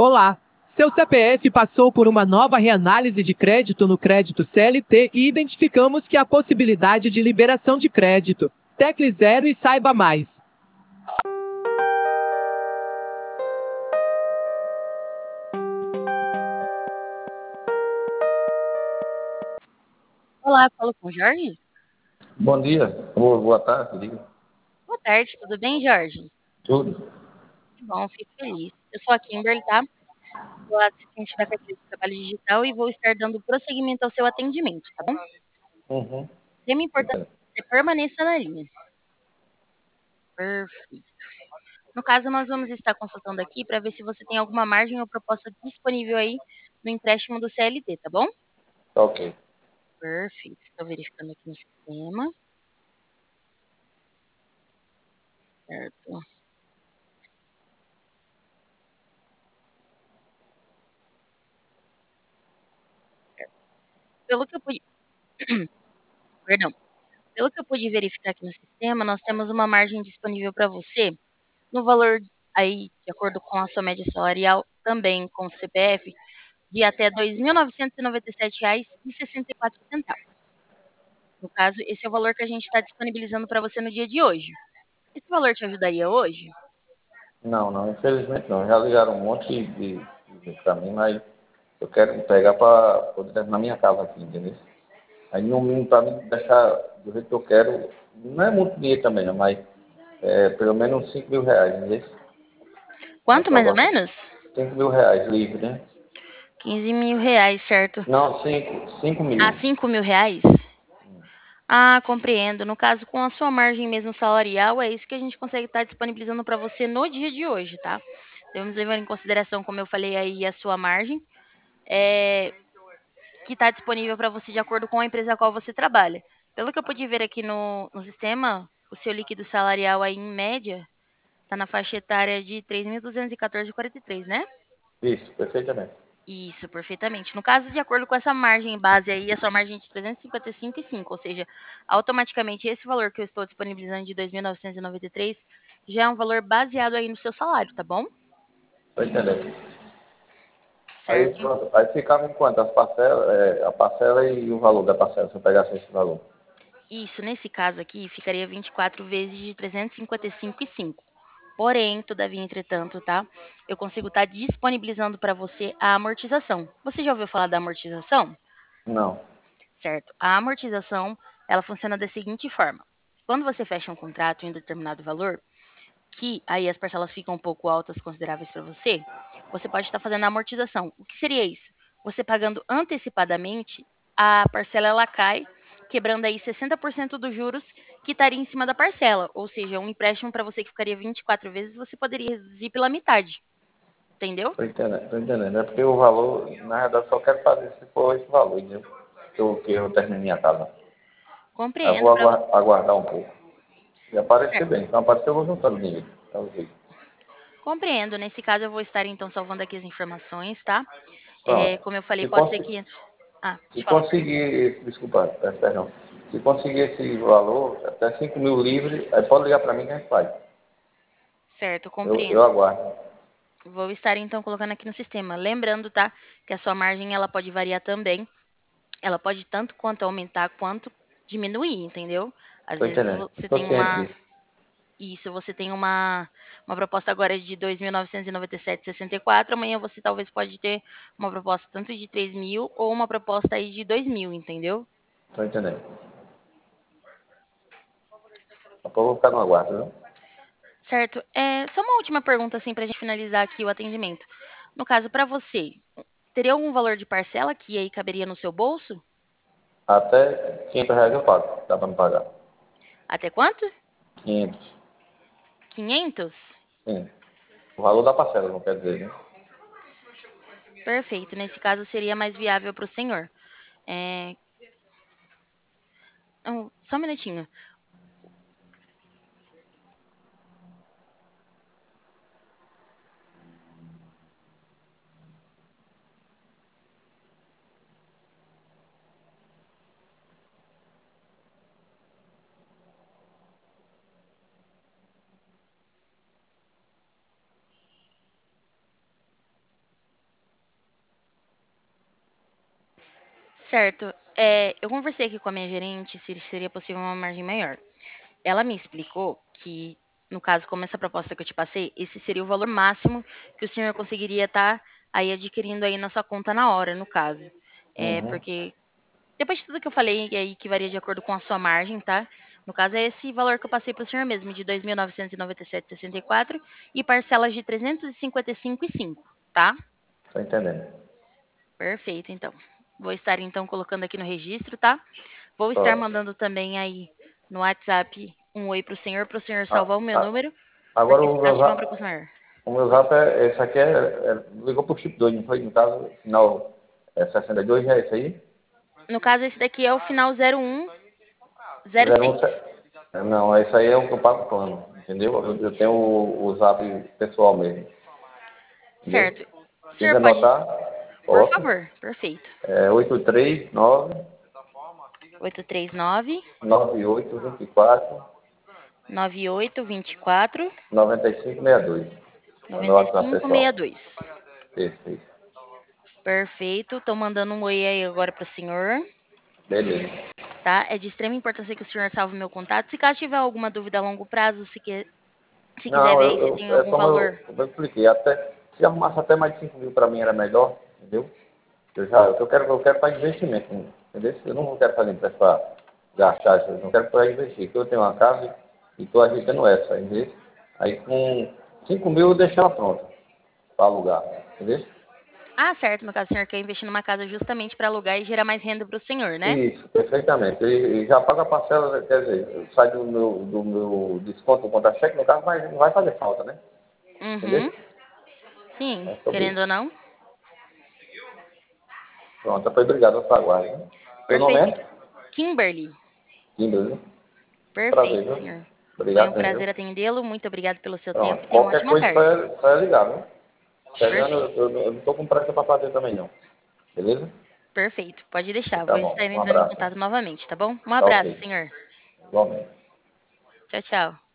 Olá! Seu CPF passou por uma nova reanálise de crédito no crédito CLT e identificamos que há possibilidade de liberação de crédito. Tecle 0 e saiba mais. Olá, falo com o Jorge? Bom dia, boa tarde, diga. Boa tarde, tudo bem, Jorge? Tudo. Que bom, fico feliz. Eu sou a Kimberly, tá? Sou a assistente da carteira de trabalho digital e vou estar dando prosseguimento ao seu atendimento, tá bom? Uhum. Tema importante Entendo. é que você permaneça na linha. Perfeito. No caso, nós vamos estar consultando aqui para ver se você tem alguma margem ou proposta disponível aí no empréstimo do CLT, tá bom? Tá ok. Perfeito. Estou verificando aqui no sistema. Certo. Pelo que eu pude, perdão. Pelo que eu pude verificar aqui no sistema, nós temos uma margem disponível para você no valor aí, de acordo com a sua média salarial, também com o CPF, de até R$ 2.997,64. No caso, esse é o valor que a gente está disponibilizando para você no dia de hoje. Esse valor te ajudaria hoje? Não, infelizmente não. Já ligaram um monte de pra mim, mas eu quero pegar para poder ter na minha casa aqui, entendeu? Aí no mínimo para mim deixar do jeito que eu quero, não é muito dinheiro também, não, mas pelo menos 5 mil reais, entendeu? Aí Quanto só mais ou gosto menos? 5 mil reais livre, né? 15 mil reais, certo? Não, 5 Ah, mil. 5 mil reais? Ah, compreendo. No caso, com a sua margem mesmo salarial, é isso que a gente consegue estar disponibilizando para você no dia de hoje, tá? Devemos levar em consideração, como eu falei aí, a sua margem, é, que está disponível para você de acordo com a empresa a qual você trabalha. Pelo que eu pude ver aqui no sistema, o seu líquido salarial aí, em média, está na faixa etária de 3.214,43, né? Isso, perfeitamente. Isso, perfeitamente. No caso, de acordo com essa margem base aí, a sua margem de 355,5, ou seja, automaticamente esse valor que eu estou disponibilizando de 2.993 já é um valor baseado aí no seu salário, tá bom? Tô entendendo. Aí Certo? pronto, aí ficava em quanto? As parcelas, a parcela e o valor da parcela, se eu pegasse esse valor. Isso, nesse caso aqui, ficaria 24 vezes de 355,5. Porém, todavia, entretanto, tá? Eu consigo estar disponibilizando para você a amortização. Você já ouviu falar da amortização? Não. Certo. A amortização, ela funciona da seguinte forma. Quando você fecha um contrato em um determinado valor, que aí as parcelas ficam um pouco altas, consideráveis para você, você pode estar fazendo a amortização. O que seria isso? Você pagando antecipadamente, a parcela ela cai, quebrando aí 60% dos juros que estaria em cima da parcela. Ou seja, um empréstimo para você que ficaria 24 vezes, você poderia reduzir pela metade. Entendeu? Tô entendendo, tô entendendo. É porque o valor, na verdade, só quero fazer se for esse valor, entendeu? Que eu termine minha casa. Aí eu vou Compreendo para aguardar um pouco. E aparecer certo. bem. Se não aparecer, eu vou juntando dinheiro. É o jeito. Compreendo. Nesse caso, eu vou estar então salvando aqui as informações, tá? Pronto. Como eu falei, Se, pode ser consi- que entre. Ah, se pode falar. conseguir esse, desculpa, perdão. Se conseguir esse valor, até 5 mil livre, aí pode ligar para mim que a gente faz. Certo, Eu compreendo. aguardo. Vou estar então colocando aqui no sistema. Lembrando, tá, que a sua margem ela pode variar também. Ela pode tanto quanto aumentar quanto diminuir, entendeu? Às Tô vezes entendendo. você Tô tem ciente uma disso. isso, você tem uma proposta agora de 2.997,64. Amanhã você talvez pode ter uma proposta tanto de 3.000 ou uma proposta aí de 2.000, entendeu? Tô entendendo. Depois eu vou ficar no aguardo, viu? Certo. Só uma última pergunta, assim, para a gente finalizar aqui o atendimento. No caso, para você, teria algum valor de parcela que aí caberia no seu bolso? Até 500 reais eu pago. Dá para me pagar. Até quanto? 500. 500? Sim. O valor da parcela, não quer dizer, né? Perfeito. Nesse caso, seria mais viável para o senhor. É, só um minutinho. Certo. Eu conversei aqui com a minha gerente se seria possível uma margem maior. Ela me explicou que, no caso, como essa proposta que eu te passei, esse seria o valor máximo que o senhor conseguiria estar aí adquirindo aí na sua conta na hora, no caso. Uhum. Porque depois de tudo que eu falei, e aí que varia de acordo com a sua margem, tá? No caso, é esse valor que eu passei para o senhor mesmo, de 2.997,64 e parcelas de 355,5, tá? Tô entendendo. Perfeito, então. Vou estar então colocando aqui no registro, tá? Vou estar Ó, mandando também aí no WhatsApp um oi pro senhor a- salvar o meu a- número, para agora que se caso tiver uma proposta maior. o meu zap esse aqui ligou pro chip 2, não foi? No caso, final 62, é esse aí? No caso, esse daqui é o final 01, 0106. não, esse aí é o que eu pago plano, entendeu? Eu tenho o zap pessoal mesmo, entendeu? Certo. O senhor Quiser pode, anotar, por posso. favor, perfeito. É 839 839 9824 9824 9562. É meu WhatsApp pessoal. 9562. Esse. Perfeito. Tô mandando um oi aí agora pro senhor, Beleza. tá? É de extrema importância que o senhor salve o meu contato. Se caso tiver alguma dúvida a longo prazo, se quiser Não, ver aí se tem é algum como valor. eu expliquei, até, se arrumasse até mais de 5 mil para mim era melhor, entendeu? Eu quero para investimento, entendeu? Eu não quero fazer empresa para gastar, eu não quero para investir. Porque eu tenho uma casa e estou ajeitando essa, entendeu? Aí com 5 mil eu deixo ela pronta para alugar, entendeu? Ah, certo. No caso, o senhor quer investir numa casa justamente para alugar e gerar mais renda para o senhor, né? Isso, perfeitamente. E já paga a parcela, quer dizer, sai do meu desconto do contra-cheque, no caso, mas não vai fazer falta, né? Entendeu? Uhum. Sim, É sobre querendo isso. ou não. Pronto, foi obrigado, eu aguardo. Né? Seu nome Perfeito. é? Kimberly. Kimberly. Prazer, Perfeito, viu? senhor. Foi um Obrigado, prazer viu? atendê-lo. Muito obrigado pelo seu tempo Pronto. e tenha uma Qualquer ótima coisa tarde. só é ligar, viu? Chegando, Perfeito. eu não estou com pressa para fazer também, não. Beleza? Perfeito. Pode deixar. Tá Vou estar bom. Um entrando em abraço. contato novamente, tá bom? Um Tá abraço, ok. senhor. Igualmente. Tchau, tchau.